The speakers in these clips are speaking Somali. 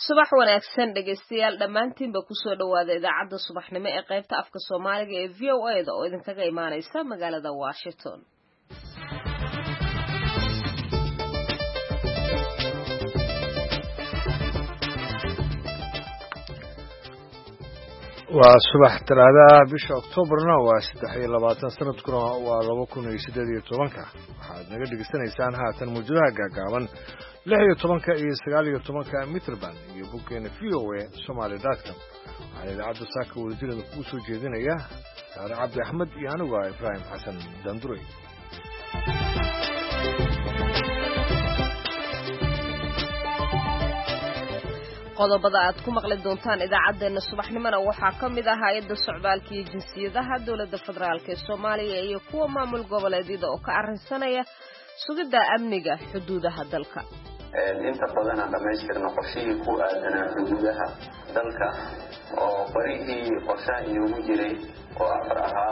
subax wanaagsan dhageystayaal dhammaantiinba kusoo dhawaada idaacadda subaxnimo ee qaybta afka Soomaaliga ee VOA-da oo idinkaga imaaneysa magaalada Washington. waa subax talaada bisha Oktoobarna waa 23 sanadkuna waa 2018 waxaad naga dhageysanaysaan haatan muujadaha gaagaaban 16 iyo 19 mitrban iyo boggeena VOA.somali.com waxaan idaacadda saaka wadajirada kugu soo jeedinaya Saare Cabdi Axmed iyo anigu Ibrahim Xasan Danduray. qodobada aad ku maqli doontaan idaacadeena subaxnimona waxaa ka mid ah hay'adda socdaalka iyo jinsiyadaha dowladda federaalka ee Soomaaliya iyo kuwa maamul goboleedyada oo ka arrinsanaya sugidda amniga xuduudaha dalka. inta badan aan dhamaystirno qorshihii ku aadanaa xuduudaha dalka oo barihii qorshaha inoogu jiray oo afar ahaa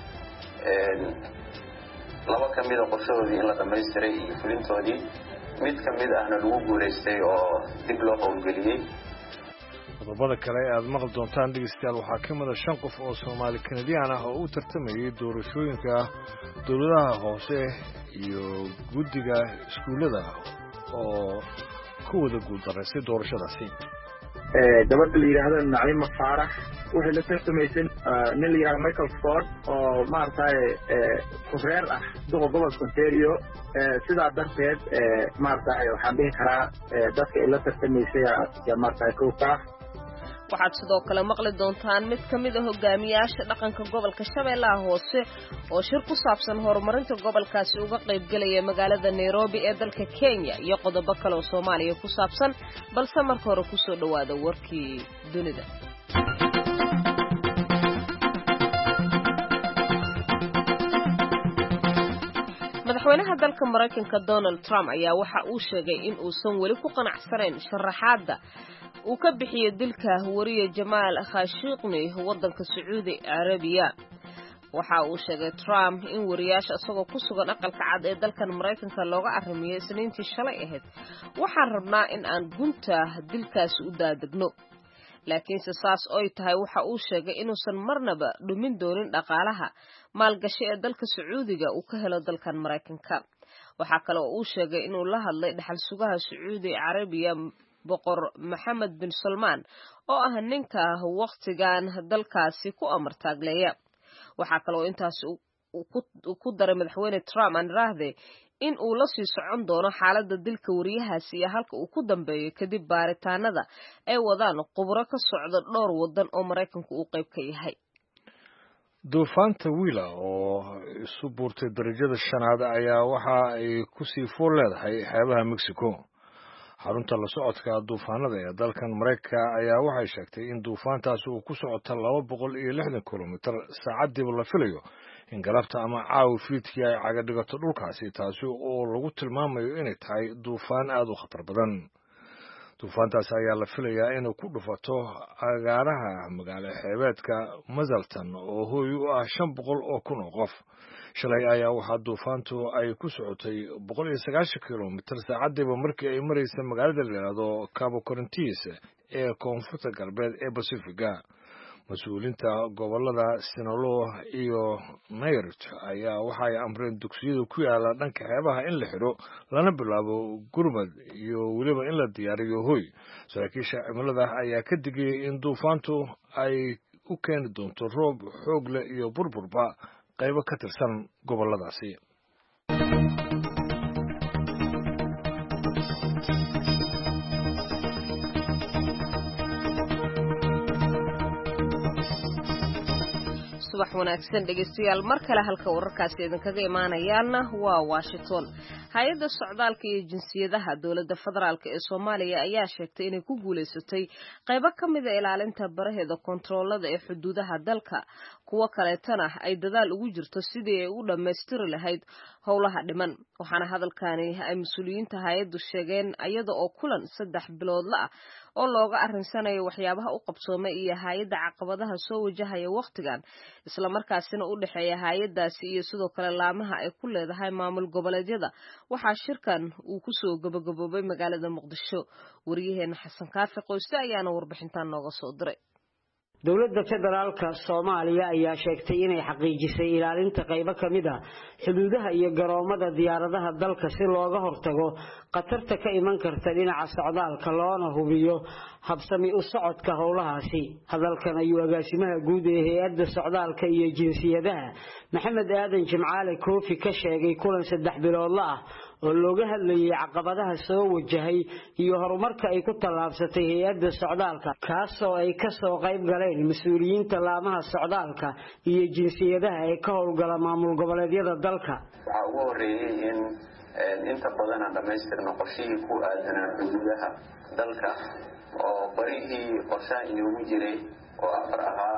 laba ka mid a qorshahoodii in la dhamaystiray iyo fulintoodii mid ka mid ahna lagu guuleystay oo dib loo howlgeliyey. qodobada kale aad maqli doontaan dhegeystayaal waxaa ka mid ah 5 qof oo Soomaali Kanadiyaan ah oo u tartamayay doorashooyinka dowladaha hoose iyo guddiga iskuulada oo ku wada guuldareysay doorashadaasi. gabadha la yiraahdo Naciima Faarax waxay la tartamaysay nin la yiraahdo Michael Ford oo maartay reer ah gobolka Ontario sidaa darteed maartay waxaan dhihi karaa dadka ay la tartamaysay maartay kooxda. waxaad sidoo kale maqli doontaan mid ka mid ah hogaamiyaasha dhaqanka gobolka Shabeellaha Hoose oo shir ku saabsan horumarinta gobolkaasi uga qayb galaya magaalada Nairobi ee dalka Kenya iyo qodobo kale oo Soomaaliya ku saabsan balse marka hore ku soo dhawaada warkii dunida. madaxweynaha dalka Mareykanka Donald Trump ayaa waxa uu sheegay in uusan weli ku qanacsanayn sharaxaadda uu ka bixiyay dilka wariye Jamal Khashoggi wadanka Sacuudi Arabiya. waxa uu sheegay Trump in wariyaasha asagoo ku sugan aqalka cad ee dalkan Mareykanka looga arrimiyay Isniintii shalay ahayd waxaan rabnaa in aan gunta dilkaasi u daadagno laakiin saas oo tahay waxa uu sheegay inuusan marnaba dhumin doonin dhaqaalaha maalgashi ee dalka Sacuudiga uu ka helo dalkan Mareykanka. waxa kale oo uu sheegay inuu la hadlay dhaxal sugaha Sacuudi Arabiya boqor Mohammed bin Salman oo ah ninka waqtigan dalkaasi ku amartaagleeya. waxa kale oo intaas ku daray madaxweyne Trump aan raahday in uu la sii socon doono xaaladda dilka wariyahaasi iyo halka uu ku dambeeyo kadib baaritaanada ay wadaan khubaro ka socda dhowr wadan oo Mareykanku uu qayb ka yahay. duufaanta Willa oo isu buurtay darajada 5 ayaa waxa ay ku sii fool leedahay xeebaha Mexico. xarunta la socodka duufaanada ee dalkan Mareykanka ayaa waxay sheegtay in duufaantaasi uu ku socoto 260 kilomitir saacadiiba la filayo in galabta ama caawa fiidkii ay caga dhigato dhulkaasi taasi oo lagu tilmaamayo inay tahay duufaan aad u khatar badan. duufaantaasi ayaa la filayaa inay ku dhufato agaaraha magaalo xeebeedka Mazaltan oo hooy u ah 500 oo kun oo qof. shalay ayaa waxaa duufaantu ay ku socotay 190 kilomitir saacadiiba markii ay mareysay magaalada la yiraahdo Cabo Corrientes ee koonfurta galbeed ee Pacifiga. mas'uuliyiinta gobolada Sinaloa iyo Nayarit ayaa waxay amreen dugsiyada ku yaala dhanka xeebaha in la xiro lana bilaabo gurmad iyo waliba in la diyaariyo hooy. saraakiisha cimilada ayaa ka digay in duufaantu ay u keeni doonto roob xoog leh iyo burburba qaybo ka tirsan goboladaasi. subax wanaagsan dhegeystayaal mar kale halka wararkaasi idinkaga imaanayaana waa Washington. hay'adda socdaalka iyo jinsiyadaha dowladda federaalka ee Soomaaliya ayaa sheegtay inay ku guuleysatay qaybo ka mid ah ilaalinta baraheeda kontaroolada ee xuduudaha dalka kuwa kaleetana ay dadaal ugu jirto sidii ay u dhameystiri lahayd howlaha dhiman. waxaana hadalkani ay mas'uuliyiinta hay'addu sheegeen iyada oo kulan 3 biloodla ah oo looga arinsanayo waxyaabaha u qabsoomay iyo hay'adda caqabadaha soo wajahaya waqtigan isla markaasina u dhexeeya hay'adaasi iyo sidoo kale laamaha ay ku leedahay maamul goboleedyada waxaa shirkan uu ku soo gabagaboobay magaalada Muqdisho wariyaheena Xasan Kaafi Qoyste ayaana warbixintan nooga soo diray dowladda federaalka Soomaaliya ayaa sheegtay inay xaqiijisay ilaalinta qaybo kamid ah xuduudaha iyo garoomada diyaaradaha dalka si looga hortago qatarta ka iman karta dhinaca socdaalka loona hubiyo habsami u socodka howlahaasi hadalkan ayuu agaasimaha guud ee hay'adda socdaalka iyo jinsiyadaha Maxamed Aadan Jimcaale Koofi ka sheegay kulan 3 biloodla ah oo looga hadlayay caqabadaha soo wajahay iyo horumarka ay ku tallaabsatay hay'adda socdaalka kaasoo ay ka soo qayb galeen mas'uuliyiinta laamaha socdaalka iyo jinsiyadaha ee ka howlgala maamul goboleedyada dalka waxa ugu horeeyay in inta badan aan dhamaystirno qorshihii ku aadanaa xuduudaha dalka oo barihii qorshaha inoogu jiray oo 4 ahaa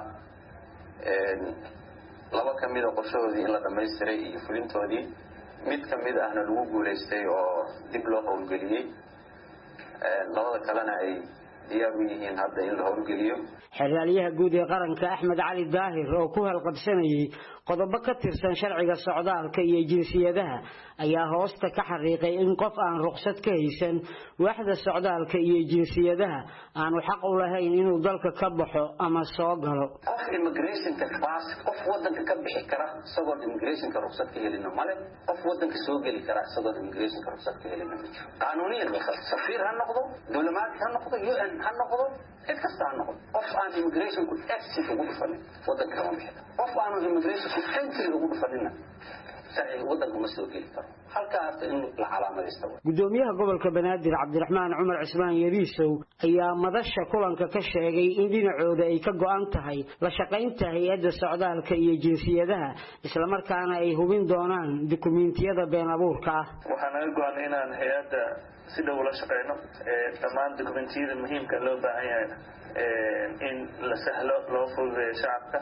laba ka mid ah qorshahoodii in la dhamaystiray iyo fulintoodii mid ka mid ahna lagu guuleystay oo dib loo howlgeliyay labada kalena ay diyaar u yihiin hadda in la howlgeliyo xiriiryaha guud ee qaranka Axmed Cali Daahir oo ku halqabsanayay qodobo ka tirsan sharciga socdaalka iyo jinsiyadaha ayaa hoosta ka xariiqay in qof aan ruqsad ka haysan waaxda socdaalka iyo jinsiyadaha aanu xaq u lahayn inuu dalka ka baxo ama soo galo immigration pass qof wadanka ka bixi kara isagoo immigration ka ruqsad ka helin male qof wadanka soo gali kara isagoo immigration ka ruqsad ka helin ma jiro qaanuuniyan safiir ha noqdo dawlad ha noqdo UN ha noqdo cid kasta ha noqdo qof aan immigration ku access ugu dhufan wadanka ma bixi qof aan immigration ku entry ugu dhufanina sharciga wadanka ma soo geli karo halkaas in la calaamadeysto gudoomiyaha gobolka Banaadir Cabdiraxmaan Cumar Cismaan Yariisow ayaa madasha kulanka ka sheegay in dhinacooda ay ka go'an tahay la shaqaynta hay'adda socdaalka iyo jinsiyadaha isla markaana ay hubin doonaan dukumeentiyada been abuurka ah waxaan naga go'an inaan hay'adda si dhow la shaqeyno dhammaan dukumeentiyada muhiimka loo baahan yahay in la sahlo loo fududeeyo shacabka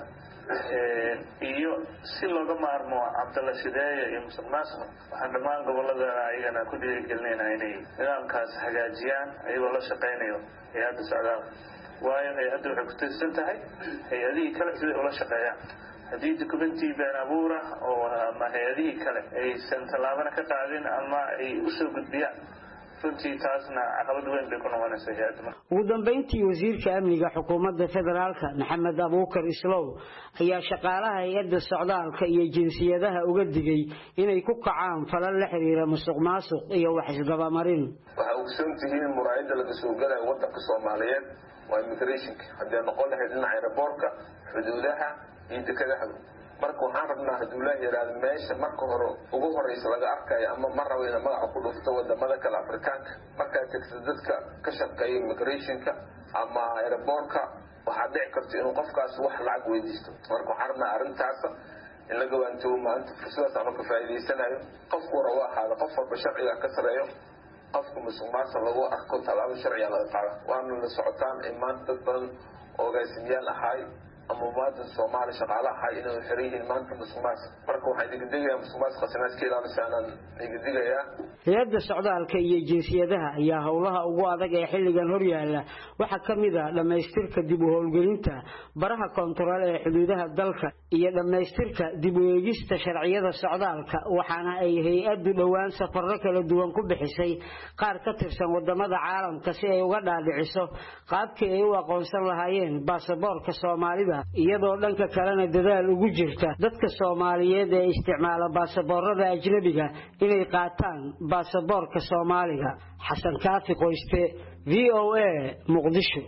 iyo si looga maarmo Cabdalla Shideeye iyo musuqmaasuq waxaan dhammaan gobolada ayagana ku dhiirigelinaynaa inay nidaamkaas hagaajiyaan ayagoo la shaqeynayo hay'adda socdaalka waayo hay'addu waxay ku tirsan tahay hay'adihii kale sida ula shaqeeyaan haddii dukumenti been abuur ah oo ama hay'adihii kale aysan tallaabana ka qaadin ama ay u soo gudbiyaan runtii taasna caqabad weyn bay ku noqonaysaa hay'adda ugu dambeyntii wasiirka amniga xukuumadda federaalka Maxamed Abuukar Islow ayaa shaqaalaha hay'adda socdaalka iyo jinsiyadaha uga digay inay ku kacaan falal la xiriira musuqmaasuq iyo wax isdabamarin waxa uu soo tihiin muraayada laga soo galay wadanka Soomaaliyeed waa immigration haddii noqon lahayd dhinaca airportka xuduudaha iyo dekedaha marka waxaan rabnaa hadduu la yiraahdo meesha marka hore ugu horeysa laga arkayo ama marraba in magaca ku dhufto wadamada kale Afrikaanka marka tagto dadka ka shaqeeya immigrationka ama airportka waxa dhici karta inuu qofkaas wax lacag weydiisto marka waxaan rabnaa arrintaas in laga waanto maanta fursadaas aan ka faa'iideysanayo qofku waa hada qof walba sharciga ka sareeyo qofku musuqmaasuq lagu arko talaabo sharciga laga qaado waana la socotaan in maanta dad badan oo gaasimiyaal ahay ama maanta Soomaali shaqaalaha inay xiriireen maanta musuqmaasuq marka waxay digdigaa musuqmaasuq qasanaadkeeda aanan digdigaa hay'adda socdaalka iyo jinsiyadaha ayaa howlaha ugu adag ee xilligan hor yaala waxa kamid ah dhamaystirka dib u howlgelinta baraha kontarool ee xuduudaha dalka iyo dhamaystirka dib u eegista sharciyada socdaalka waxaana ay hay'addu dhawaan safarro kala duwan ku bixisay qaar ka tirsan wadamada caalamka si ay uga dhaadhiciso qaabkii ay u aqoonsan lahaayeen baasaboorka Soomaalida iyadoo dhanka kalena dadaal ugu jirta dadka Soomaaliyeed ee isticmaala baasaboorada ajnabiga inay qaataan baasaboorka Soomaaliga Xasan Kaafi Qoyste VOA Muqdisho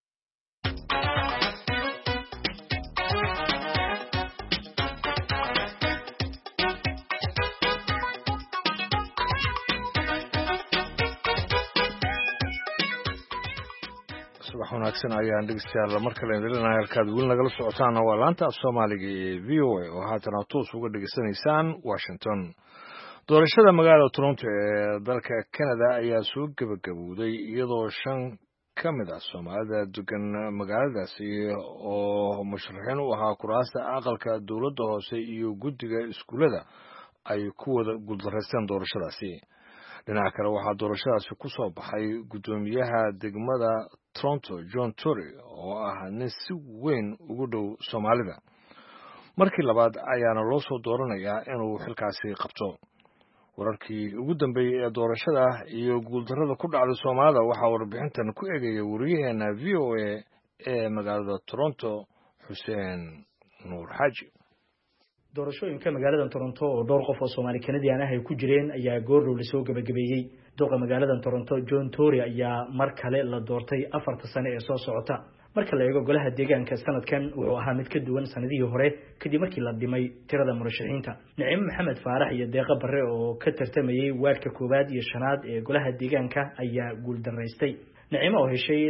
subax wanaagsan ayaan dhegeystayaal mar kale idinlenahay halkaad weli nagala socotaan waa laanta af Soomaaliga ee VOA oo haatan toos uga dhageysanaysaan Washington doorashada magaalada Toronto ee dalka Canada ayaa soo gabagabowday iyadoo 5 ka mid ah Soomaalida degan magaaladaasi oo musharaxiin u ahaa kuraasta aqalka dawladda hoose iyo guddiga iskuulada ay ku wada guuldareysteen doorashadaasi dhinaca kale waxaa doorashadaasi ku soo baxay gudoomiyaha degmada Toronto John Tory oo ah nin si weyn ugu dhow Soomaalida markii labaad ayaana loo soo dooranayaa inuu xilkaasi qabto. wararkii ugu dambeeyey ee doorashada iyo guuldarrada ku dhacday Soomaalida waxaa warbixintan ku eegaya wariyaheena VOA ee magaalada Toronto Xuseen Nuur Xaaji. doorashooyinka magaalada Toronto oo dhowr qof oo Soomaali Canadian ah ay ku jireen ayaa goor la soo gabagabeeyay. Doqa magaalada Toronto John Tory ayaa mar kale la doortay 4 sano ee soo socota. marka la eego golaha deegaanka sanadkan wuxuu ahaa mid ka duwan sanadihii hore kadib markii la dhimay tirada murashaxiinta. Naciim Maxamed Faarax iyo Deeqa Barre oo ka tartamayay waadka koobaad iyo shanaad ee golaha deegaanka ayaa guul daraystay. Naciim oo heshay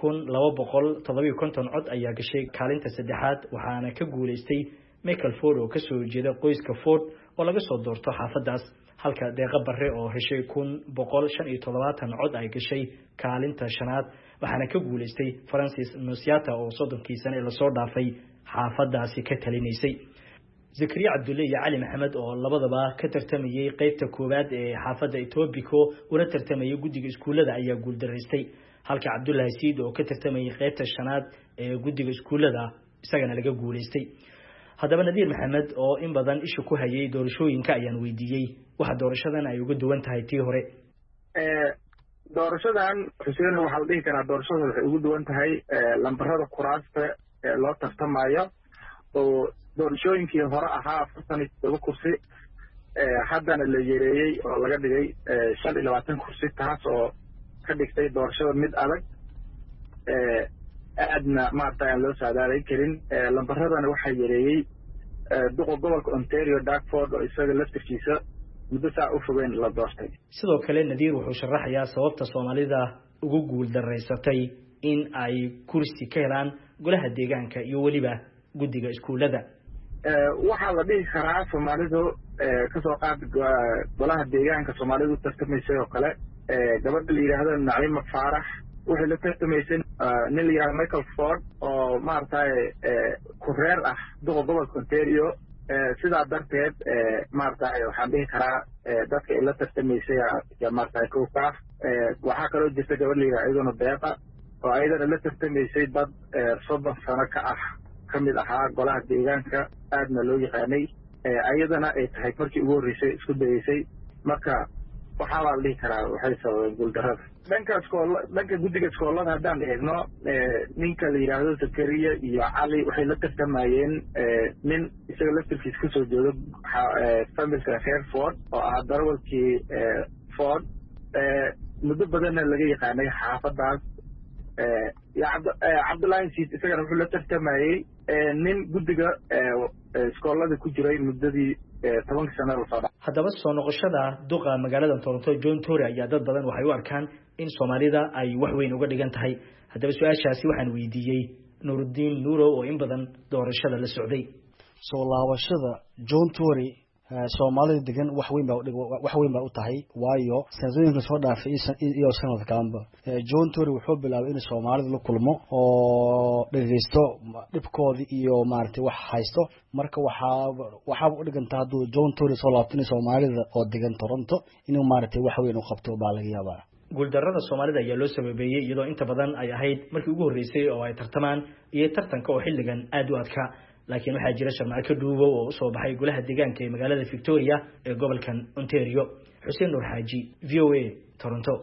2250 cod ayaa gashay kaalinta saddexaad waxaana ka guuleystay Michael Ford oo ka soo jeeda qoyska Ford oo laga soo doorto xaafadaas, halka Deeqa Barre oo heshay 1175 cod ay gashay kaalinta shanaad waxaana ka guuleystay Francis Nosiata oo 30 sano la soo dhaafay xaafadaasi ka talinaysay. Zakariya Cabdulle iyo Cali Maxamed oo labadaba ka tartamayay qaybta koobaad ee xaafada Etobico una tartamayay guddiga iskuulada ayaa guul daraystay, halka Cabdullahi Siid oo ka tartamayay qaybta shanaad ee guddiga iskuulada isagana laga guuleystay. haddaba Nadiir Maxamed oo in badan isha ku hayay doorashooyinka ayaan weydiiyay waxa doorashadan ay uga duwan tahay tii hore. doorashadan Xuseen waxa la dhihi karaa doorashada waxay ugu duwan tahay lambarada kuraasta ee loo tartamayo oo doorashooyinkii hore ahaa 47 kursi haddana la yareeyay oo laga dhigay 25 kursi taas oo ka dhigtay doorashada mid adag aadna maartay loo saadaalay karin. lambaradana waxa yareeyay duqa gobolka Ontario Dartford oo isaga laftirkiisa muddo saa u fogeen la doortay. sidoo kale Nadiir wuxuu sharaxayaa sababta Soomaalida ugu guul daraysatay in ay kursi ka helaan golaha deegaanka iyo waliba guddiga iskuulada. waxaa la dhihi karaa Soomaalidu ka soo qaad golaha deegaanka Soomaalidu tartamaysay oo kale gabadha la yiraahdo Naciim Faarax waxay la tartamaysay nin la yiraahdo Michael Ford oo maartay ku reer ah duqa gobolka Ontario. sidaa darteed maartay waxaan dhihi karaa dadka ay la tartamaysay maartay kooxaha waxaa kaloo jirta gabadh la yiraahdo Deeqa oo ayadana la tartamaysay dad 30 sano ka ah kamid ahaa golaha deegaanka aadna loo yaqaanay ayadana ay tahay markii ugu horeysay isku dayeysay. marka waxaa la dhihi karaa waxay sababeen guul darrada. dhanka guddiga iskoolada haddaan eegno ninka la yiraahdo Zakariya iyo Cali waxay la tartamayeen nin isaga laftirkiisa ka soo jeedo familka Hereford oo ah darawalkii Ford muddo badanna laga yaqaanay xaafadaas. Cabdullahi Siid isagana wuxuu la tartamayay nin guddiga iskoolada ku jiray muddadii 10 sano la soo dhaafay. haddaba soo noqoshada duqa magaalada Toronto John Tory ayaa dad badan waxay u arkaan in Soomaalida ay wax weyn uga dhigan tahay. haddaba su'aashaasi waxaan weydiiyay Nuruddin Nuuro oo in badan doorashada la socday. soo laabashada John Tory Soomaalida degan wax weyn baa u tahay waayo sanadooyinka soo dhaafay iyo sanadkaanba John Tory wuxuu bilaabay in Soomaalida la kulmo oo dhageysto dhibkoodii iyo maartay wax haysto. marka waxa u dhigantaa haduu John Tory soo laabtay Soomaalida oo degan Toronto inuu maartay wax weyn u qabto baa laga yaabaa. guuldarrada Soomaalida ayaa loo sababeeyay iyadoo inta badan ay ahayd markii ugu horeysay oo ay tartamaan iyo tartanka oo xilligan aad u adka. laakiin waxaa jira sharmaarka dhuubo oo u soo baxay golaha deegaanka ee magaalada Victoria ee gobolkan Ontario. Xuseen Nuur Xaaji, VOA, Toronto.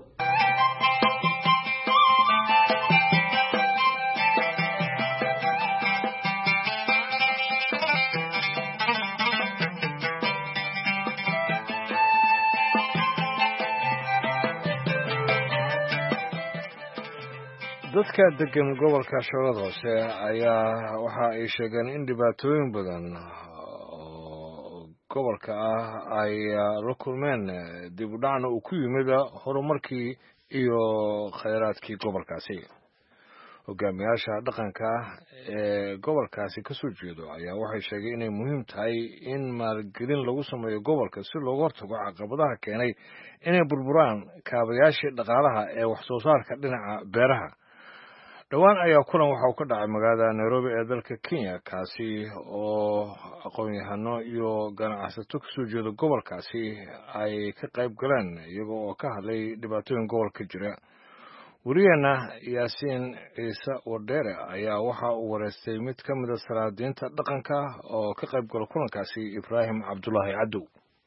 dadka degan gobolka Shabeellaha Hoose ayaa waxa ay sheegeen in dhibaatooyin badan oo gobolka ah ay la kulmeen dib u dhacna uu ku yimid horumarkii iyo khayraadkii gobolkaasi. hogaamiyaasha dhaqanka ee gobolkaasi ka soo jeedo ayaa waxay sheegeen inay muhiim tahay in maalgelin lagu sameeyo gobolka si looga hortago caqabadaha keenay inay burburaan kaabayaashii dhaqaalaha ee wax soo saarka dhinaca beeraha. dhawaan ayaa kulan waxa uu ka dhacay magaalada Nairobi ee dalka Kenya kaasi oo aqoon-yahano iyo ganacsato ka soo jeedo gobolkaasi ay ka qayb galeen iyagoo ka hadlay dhibaatooyin gobolka jira. wariyana yaasiin ciise wadheere ayaa waxa uu wareystay mid ka mid a salaadiinta dhaqanka oo ka qayb gala kulankaasi Ibraahim Cabdullaahi Cadow.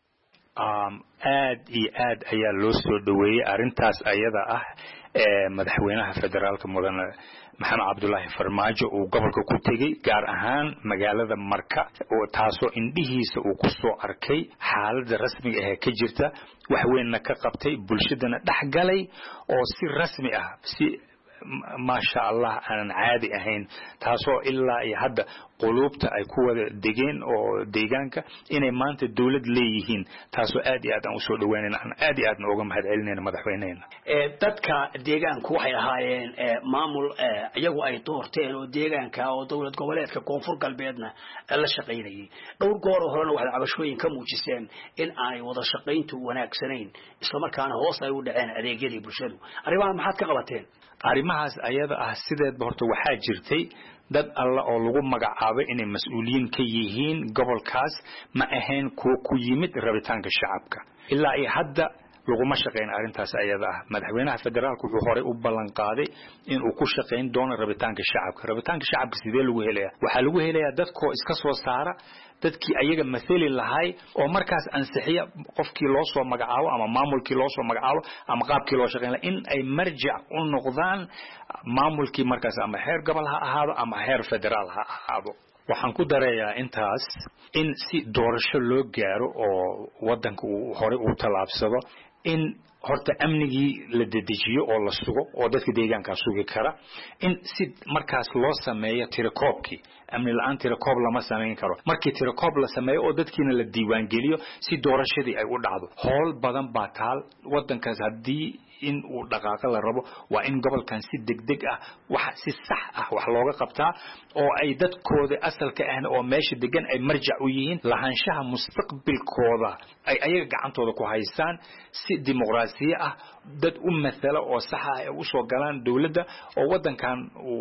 aad iyo aad ayaa loo soo dhaweeyay arintaas ayada ah madaxweynaha federaalka mudane maxamed cabdullaahi farmaajo uu gobolka ku tegay gaar ahaan magaalada Marka oo taasoo indhihiisa uu ku soo arkay xaaladda rasmiga ah ee ka jirta wax weynna ka qabtay bulshadana dhaxgalay oo si rasmi ah si ما شاء الله أنا عادي أهين تاسو إلا يهدا قلوبته أي قوة دجين أو ديجانك إن ما أنت الدولة ليهين تاسو آدي أدم وصول ويننا آدي أدم وقم هاد علينا مدحوينين. تدك ديجان كوحي هاين معمول يجو أي طورتين وديجان كأو دولة قبلات ككونفور قلبيتنا الله شقيني. دور قارو هرنا واحد عبشوين كم وجسين إن أنا وضع شقين تو وناك سنين إسلام كان هو صايود عن أديجري برشلو. أريوان محط كقبتين. arrimahaas ayada ah sideed horta waxa jirtay dad alla oo lagu magacaabay inay mas'uuliyiin ka yihiin gobolkaas ma ahayn kuwa ku yimid rabitaanka shacabka ilaa ay hadda laguma shaqeyn arintaas ayada ah madaxweynaha federaalku wuxuu hore u ballan qaaday in uu ku shaqeyn doono rabitaanka shacabka sidee lagu helayaa waxa lagu helayaa dadkoo iska soo saara dadkii ayaga mathali lahay oo markaas ansixiya qofkii loo soo magacaabo ama maamulkii loo soo magacaabo ama qaabkii loo shaqeyn in ay marjac u noqdaan maamulkii markaas ama heer gobol ha ahaado ama heer federaal ha ahaado waxaan ku dareeyaa intaas in si doorasho loo gaaro oo wadanka uu hore u talaabsado in horta amnigii la dedejiyo oo la sugo oo dadka deegaanka sugi kara in si markaas loo sameeyo tirakoobkii amni la'aan tirakoob lama sameyn karo markii tirakoob la sameeyo oo dadkiina la diiwaan geliyo si doorashadii ay u dhacdo hool badan baa taal wadankaas hadii in uu dhaqaaqo la rabo waa in gobolkan si degdeg ah wax si sax ah wax looga qabtaa oo ay dadkooda asalka ah oo meesha degan ay marjac u yihiin lahaanshaha mustaqbalkooda ay ayaga gacantooda ku haystaan si dimuqraasiya ah dad u matala oo sax ah ay u soo galaan dawladda oo wadankan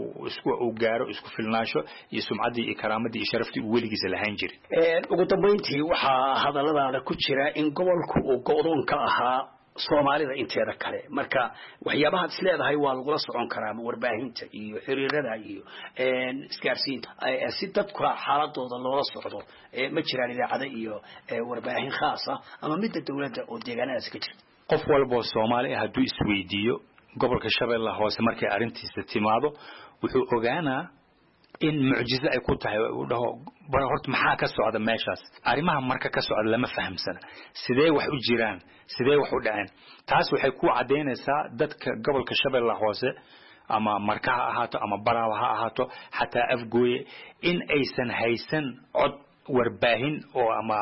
uu gaaro isku filnaasho iyo sumcaddii iyo karaamadii iyo sharaftii uu weligiisa lahayn jiray ugu dambeyntii waxaa hadalladaada ku jira in gobolku uu go'doon ka ahaa Soomaalida inteeda kale marka waxyaabaha is leedahay waa lagu la socon karaa warbaahinta iyo xiriirada iyo isgaarsiinta si dadku xaaladooda loola socdo ma jiraan idaacada iyo warbaahin khaas ah ama mid dawladda oo deegaanadaas ka jirta qof walba Soomaali ah hadduu isweydiiyo gobolka Shabeellaha Hoose markay arintiisa timaado wuxuu ogaanaa in mucjiso ay ku tahay uu dhaho bar horta maxaa ka socda meeshaas arimaha marka ka socda lama fahamsana sidee wax u jiraan sidee wax u dhaceen taas waxay ku cadeynaysaa dadka gobolka Shabeellaha Hoose ama Marka ha ahaato ama Baraawa ha ahaato xataa Afgooye in aysan haysan cod warbaahin oo ama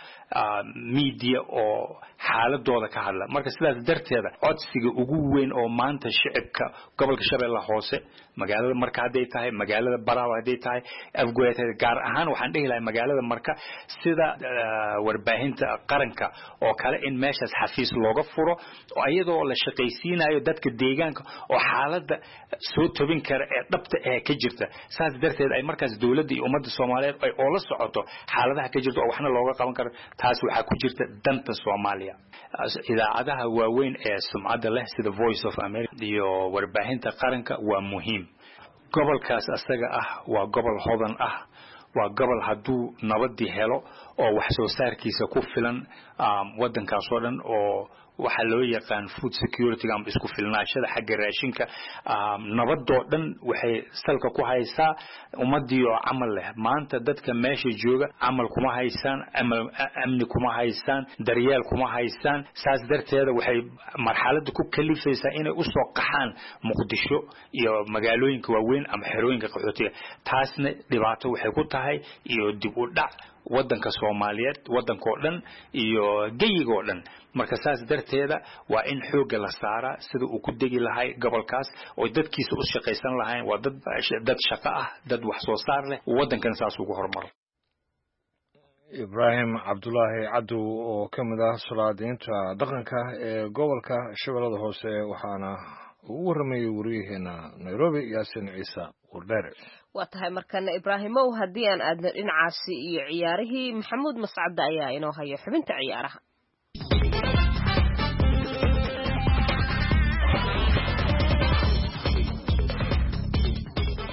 media oo xaaladooda ka hadla marka sidaas darteeda codsiga ugu weyn oo maanta shacabka gobolka Shabeellaha Hoose magaalada Marka haday tahay magaalada Baraawa haday tahay Afgooye gaar ahaan waxaan dhihi lahaa magaalada Marka sida warbaahinta qaranka oo kale in meeshaas xafiis looga furo oo iyadoo la shaqaysiinayo dadka deegaanka oo xaaladda soo tobin kara ee dhabta ah ka jirta saas darteed ay markaas dawladda iyo ummadda Soomaaliyeed ay oo la socoto xaaladaha ka jirta oo waxna looga qaban karo taas waxa ku jirta danta Soomaaliya idaacadaha waaweyn ee sumcadda leh sida Voice of America iyo warbaahinta qaranka waa muhiim gobolkaas asaga ah waa gobol hodan ah waa gobol haduu nabadii helo oo wax soo saarkiisa ku filan wadankaas oo dhan oo waxa loo yaqaan food security ama isku filnaashada xagga raashinka nabadoo dhan waxay salka ku haysaa ummadii oo amal leh maanta dadka meesha jooga amal kuma haystaan amni kuma haystaan daryeel kuma haystaan saas darteeda waxay marxalada ku kalifaysaa inay u soo qaxaan Muqdisho iyo magaalooyinka waaweyn ama xerooyinka qaxootiga taasna dhibaato waxay ku tahay iyo dib u dhac wadanka Soomaaliyeed wadankoo dhan iyo geeyigo dhan marka saas darteeda waa in xoog la saara sida uu ku degi lahay gobolkaas oo dadkiisa u shaqaysan lahayn waa dad shaqo ah dad wax soo saar leh wadankan saas ugu hormaro Ibraahim Cabdullaahi Cadow oo kamid ah salaadiinta dhaqanka ee gobolka Shabeellaha Hoose waxaana ugu warramay wariyaheena Nairobi Yaasiin Ciise Wadheere waa tahay markana Ibraahimow hadii aan aadna dhinacaasi iyo ciyaarihii Maxamuud Mascad ayaa inoo hayo xubinta ciyaaraha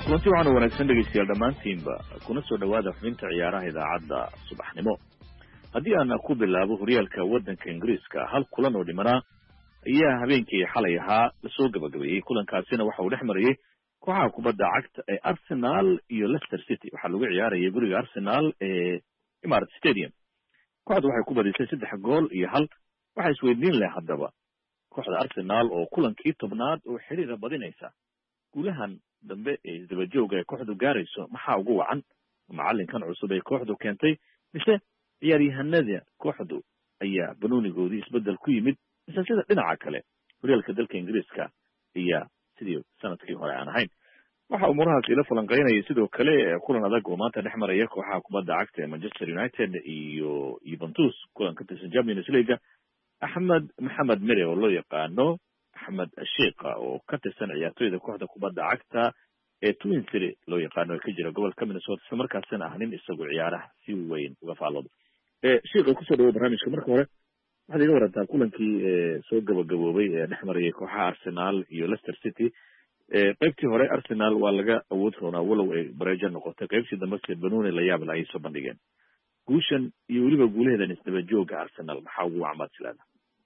kulanti waxaana wanaagsan dhegaystayaal dhammaantiinba kuna soo dhowaada xubinta ciyaaraha idaacadda subaxnimo. haddii aan ku bilaabo horyaalka waddanka ingiriiska, hal kulan oo dhimanaa ayaa habeenkii xalay ahaa lasoo gabagabeeyey. kulankaasina waxa uu dhex marayey kooxaha kubadda cagta ee Arsenal iyo Leicester City. waxaa lagu ciyaarayay guriga Arsenal ee Emirates Stadium. kooxdu waxay ku badisay 3-1. waxaa isweydiin leh haddaba kooxda Arsenal oo kulankii 10aad oo xiriir badinaysa, guulahan dambe ee isdaba jooga ee kooxdu gaarayso maxaa ugu wacan? macalinkan cusub ee kooxdu keentay mise ciyaaryahanada kooxdu ayaa banoonigoodii isbedel ku yimid, mise sida dhinaca kale horyaalka dalka ingiriiska ayaa sidii sanadkii hore aan ahayn? waxa umuurahaas ila falanqeynaya sidoo kale kulan adag oo maanta dhex maraya kooxaha kubadda cagta ee Manchester United iyo Juventus, kulan ka tirsan Champions League. Axmed Maxamed Mere oo loo yaqaano Axmed Sheekha oo ka tirsan ciyaartoyda kooxda kubadda cagta ee Twin City loo yaqaano ka jira gobolka Minnesota, isla markaasina ah nin isagu ciyaaraha si weyn uga faalooda. Sheekha ku soo dhawo barnaamijka. marka hore waxaad iga warantaa kulankii soo gabagaboobay ee dhex marayay kooxaha Arsenal iyo Leicester City. qaybtii hore Arsenal waa laga awood roonaa walow ay bareejo noqotay. qaybtii dambe se banooni la yaab leh ay soo bandhigeen. guushan iyo weliba guulaheedan isdaba jooga Arsenal maxaa ugu wacmaad silaada?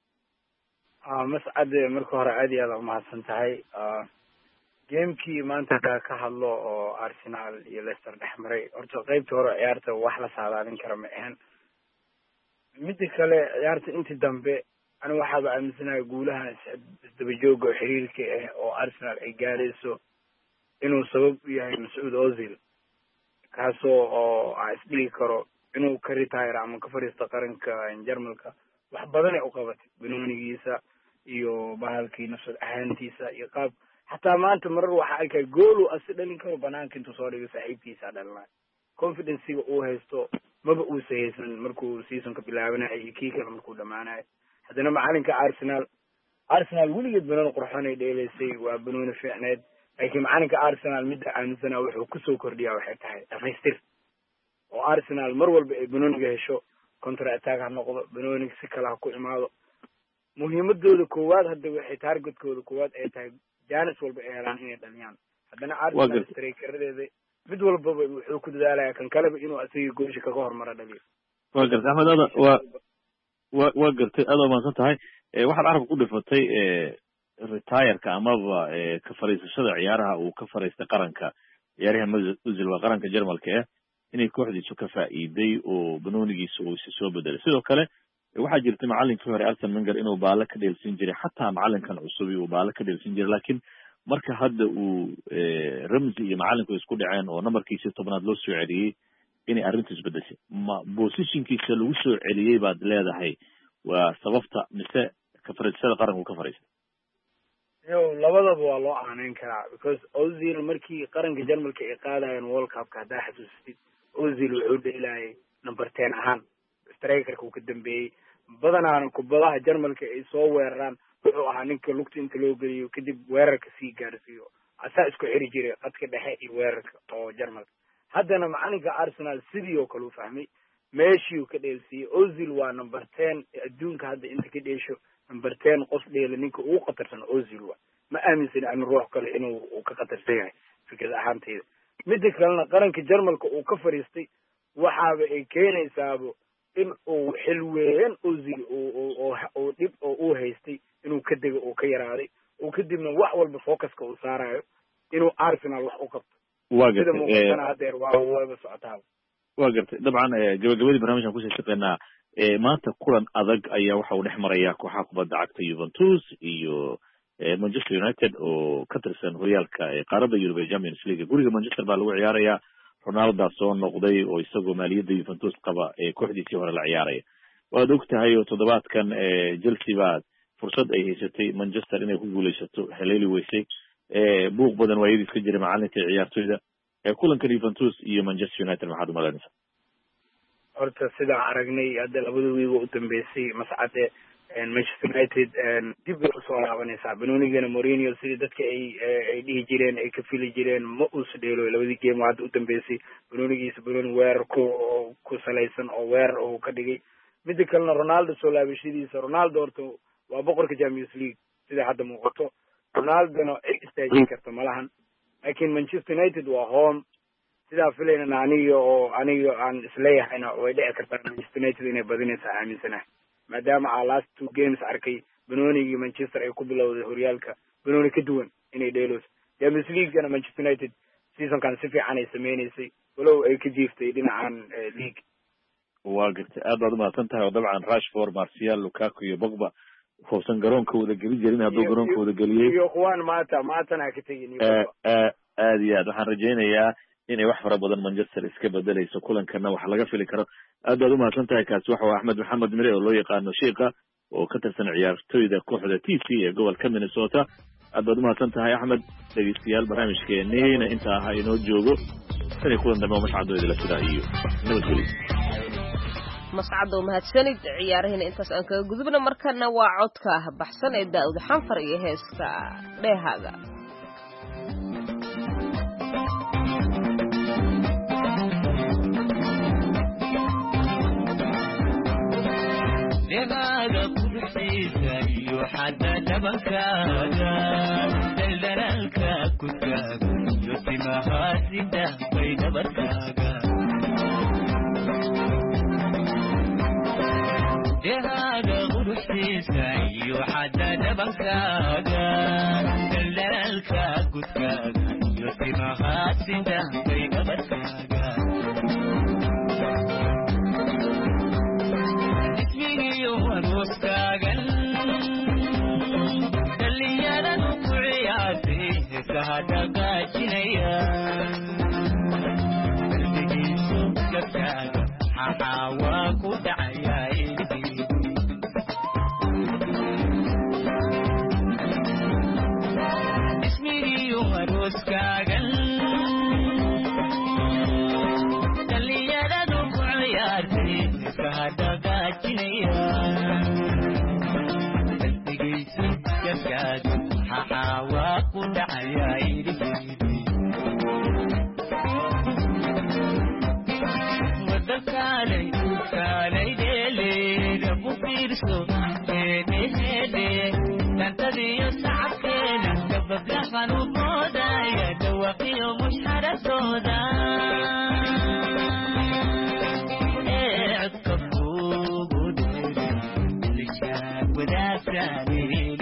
mascad marka hore aad iyo aad umahadsan tahay. gamekii maanta hadaa ka hadlo oo Arsenal iyo Leicester dhex maray, horta qaybtii hore ciyaarta wax la saadaalin kara ma ahan. midda kale ciyaarta intii dambe aniga waxaaba aaminsanahay guulahan isdaba jooga oo xiriirka ah oo Arsenal ay gaarayso inuu sabab u yahay Mesut Ozil, kaasoo oo aan isdhigi karo inuu ka retire ama ka fariisto qaranka Jarmalka. wax badan ay u qabatay banoonigiisa iyo bahalkii nafsad ahaantiisa iyo qaab xataa maanta marar waxa ay kay gool asi dhalin karo banaanka intuu soo dhigo saaxiibkiisa dhalnaa. confidence-ga uu haysto maba uu saysan markuu seasonka bilaabanayo iyo kii kale markuu dhamaanayo. haddana macalinka Arsenal weligeed banooni qurxoon ay dheelaysay, waa banooni fiicneed. laakiin macalinka Arsenal midda aaminsanaa wuxuu kusoo kordhiyaa waxay tahay dhamaystir, oo Arsenal mar walba ay banooniga hesho counter attack ha noqdo, banooni si kale ha ku imaado. muhiimadooda koowaad hadda waxay targetkooda koowaad ay tahay jaanis walba ay helaan inay dhaliyaan. haddana Arsenal striker-adeeda mid walbaba wuxuu ku dadaalaya kan kaleba inuu asaga goosha kaga hormaro dhaliyo. waa gartay Axmed, waa gartay aad umahadsan tahay. waxaad carabka ku dhifatay retire-ka amaba ka fariisashada ciyaaraha uu ka fariistay qaranka ciyaaryahan Ozil waa qaranka Jarmalka inay kooxdiisu ka faa'iiday oo banoonigiisa uu soo bedelay. sidoo kale waxaa jirtay macalinkii hore Arsene Wenger inuu baala ka dheelsin jiray, xataa macalinkan cusub uu baala ka dheelsin jiray. laakiin marka hadda uu Ramsey iyo macalinku isku dhaceen oo numberkiisa 10aad loo soo celiyey inay arrintu isbedeshay, ma positionkiisa lagu soo celiyey baad leedahay waa sababta mise ka fariisashada qaranku ka fariistay? labadaba waa loo aaneyn karaa, because Ozil markii qaranka Jarmalka ay qaadayeen World Cup-ka haddaa xasuustid, Ozil wuxuu dheelayay number 10 ahaan, striker-ka uu ka dambeeyey. badanaana kubadaha Jarmalka ay soo weeraraan wuxuu ahaa ninka lugta inta loo geliyo kadib weerarka sii gaarsiiyo, asaa isku xiri jiray qadka dhexe iyo weerarka oo Jarmalka. haddana macalinka Arsenal sidii oo kale u fahmay, meeshii uu ka dheelsiiyey. Ozil waa number 10 adduunka hadda inta ka dheesho number 10 qof dheela ninka ugu qatarsan Ozil waa. ma aaminsan in ruux kale inuu ka qatarsan yahay fikrad ahaanteeda. midda kalena qaranka Jarmalka uu ka fariistay waxaaba ay keenaysaabo in uu xilweeyeen Ozil oo dib oo uu haystay inuu ka dego oo ka yaraaday oo kadibna wax walba focuska uu saarayo inuu Arsenal wax u qabto. waa gartay hadeer waa socotaa. waa gartay dabcan gabagabadii barnaamijkan ku shaqeynaa. maanta kulan adag ayaa waxa uu dhex maraya kooxaha kubadda cagta Juventus iyo Manchester United oo ka tirsan horyaalka qaaradda Yurub ee Champions League. guriga Manchester baa lagu ciyaaraya. Ronaldo soo noqday oo isagoo maaliyadda Juventus qaba kooxdiisii hore la ciyaaraya. waad ogtahay oo toddobaadkan Chelsea baa fursad ay haysatay Manchester inay ku guuleysato haleeli weysay. buuq badan waa iyadii iska jiray macalinka ciyaartoyda. kulankan Juventus iyo Manchester United maxaad u malaynaysaa? horta sidaan aragnay hadda labada wiigo u dambeysay mascade Manchester United dib bay usoo laabanaysaa. banoonigana Mourinho sidii dadka ay dhihi jireen ay ka fili jireen ma uusa dheelo. labadii game hadda u dambeysay banoonigiisa banooni weerar ku salaysan oo weerar oo ka dhigay. midda kalena Ronaldo soo laabashadiisa, Ronaldo horta waa boqorka Champions League sida hadda muuqato. Ronaldona cid istaajin karta malahan. laakiin Manchester United waa home sidaa filayna aniga aan isleeyahayna way dhici kartaa Manchester United inay badinaysa aaminsanahay maadaama last 2 games arkay banoonigii Manchester ay ku bilowday horyaalka banooni ka duwan inay dheelos Champions League-na Manchester United season-kan si fiican ay sameeysay walow ay ka jiiftay dhinacan league waa gartay aad baad u mahadsan tahay oo dabcan Rashford, Martial, Lukaku iyo Pogba hoosan garoonka wada geli jirin hadduu garoonka wada geliyay iyo kuwan maatana ka tegin aad iyo aad waxaan rajaynayaa inay wax fara badan Manchester iska bedelayso kulankana wax laga fili karo aad baad u mahadsan tahay kaasi waxa waa Axmed Maxamed Mire oo loo yaqaano Sheekha oo ka tirsan ciyaartoyda kooxda TC ee gobolka Minnesota aad baad u mahadsan tahay Axmed dhegeystayaal barnaamijkeena inta ah inoo joogo tani kulan dambe mas'aadooda la filayo iyo nabadgelyo mas'aado mahadsanid ciyaarahayna intaas aan kaga gudubna markana waa codka baxsan ee Daawud Xanfar iyo heeska dheehaaga dheehaaga qurxiisa iyo xadda dhabankaaga daldalaalka kudkaaga iyo timaha sida bay dhabarkaaga dheehaaga qurxiisa iyo xadda dhabankaaga daldalaalka kudkaaga iyo timaha sida bay dhabarkaaga wanuuskaagan dhalinyaradu ku ciyaartay heesaha dhaqaajinaya qalbigiisu gabkaaga maxaa waa ku dhacayaa ismigiiyo wanuuskaagan dhalinyaradu ku ciyaartay heesaha dhaqaajinaya maxaa ku dhacayaa wadakaalay kaalay dheeleeda ku fiirso heedheheedhe dantadiyo sacabkeeda gabadhaxan u boodaya dhawaqiyo mushxaradooda codka kuugu dheere lishaad wadaagtaane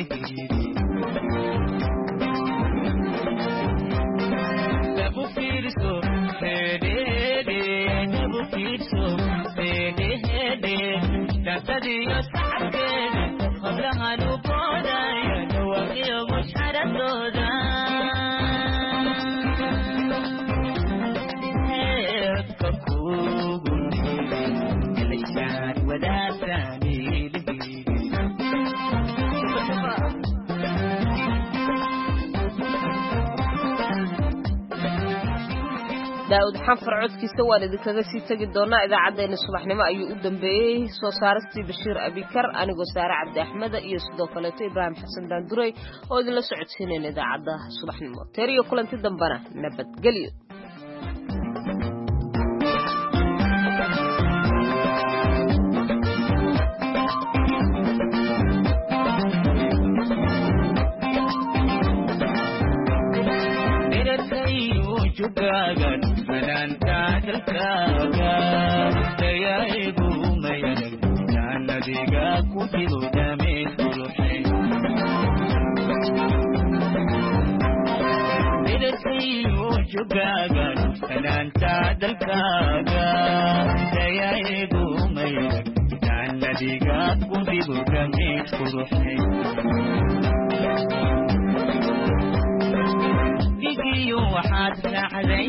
dantadiyo sacabkeeda qablahan u boodaya dhawaqiyo mushxaradooda codka kuugu dheere lishaad wadaagtaane daawud xanfar codkiisa waan idinkaga sii tagi doonaa idaacadeena subaxnimo ayuu u dambeeyey soo saaristii Bashiir Abikar anigoo Saara Cabdi Axmed iyo sidoo kale Ibrahim Xasan Daanduray oo idinla socodsiinayna idaacada subaxnimo teeriyo kulanti dambana nabadgelyo jugagan mananta dalkaaga dayaigu mayanag jaanadiga ku jiro dhameen qurxay midhasayu jugagan mananta dalkaaga dayaigu mayanag jaanadiga ku jiro dhameen qurxay digiyo waxaad raacday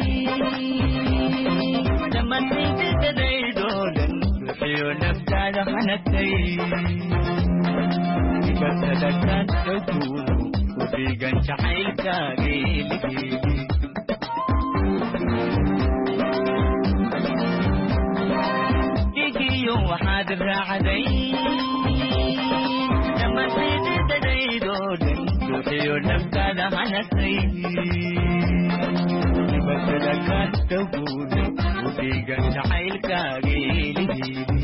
dhammaantaydadaydoodhan ruuxiyo naftaada hanagtay dikasadakaad dhaguudu ku dhiigan jacaylkaageeligeedi digiyo waxaad raacday dhammaantaydadaydoodhan ruuxiyo naftaada hanagtay dikasadakaad dhaguudu ku dhiigan jacaylkaageeligeedi